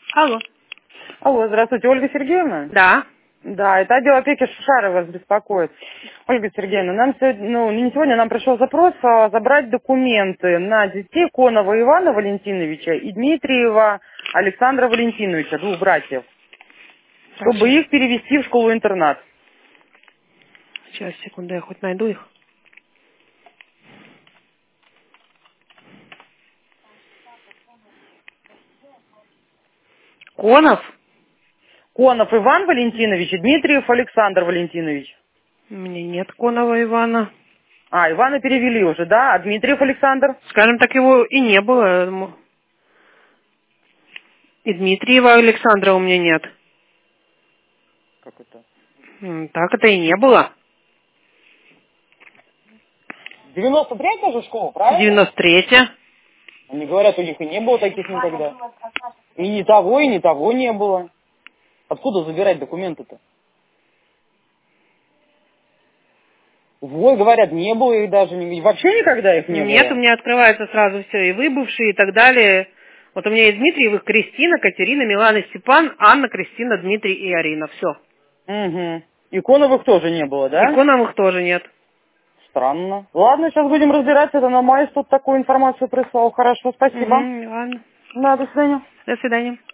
Алло. Алло, здравствуйте, Ольга Сергеевна? Да. Да, это отдел опеки Шушары вас беспокоит. Ольга Сергеевна, нам сегодня, не сегодня, нам пришел запрос забрать документы на детей Конова Ивана Валентиновича и Дмитриева Александра Валентиновича, двух братьев, чтобы их перевести в школу-интернат. Сейчас, секунду, я хоть найду их. Конов? Конов Иван Валентинович и Дмитриев Александр Валентинович. У меня нет Конова Ивана. А, Ивана перевели уже, да? А Дмитриев Александр? Скажем так, его и не было. Я думаю. И Дмитриева Александра у меня нет. Как это? Так это и не было. 93-я же школа, правильно? 93-я. Они говорят, у них и не было таких никогда. И ни того не было. Откуда забирать документы-то? Вот, говорят, не было их даже, вообще никогда их не было. Нет, у меня открывается сразу все, и выбывшие, и так далее. Вот у меня есть Дмитриевых Кристина, Катерина, Милана, Степан, Анна, Кристина, Дмитрий и Арина. Все. Угу. Иконовых тоже не было, да? Иконовых тоже нет. Странно. Ладно, сейчас будем разбираться, это на Майс тут такую информацию прислал. Хорошо, спасибо. Ладно. Да, до свидания. До свидания.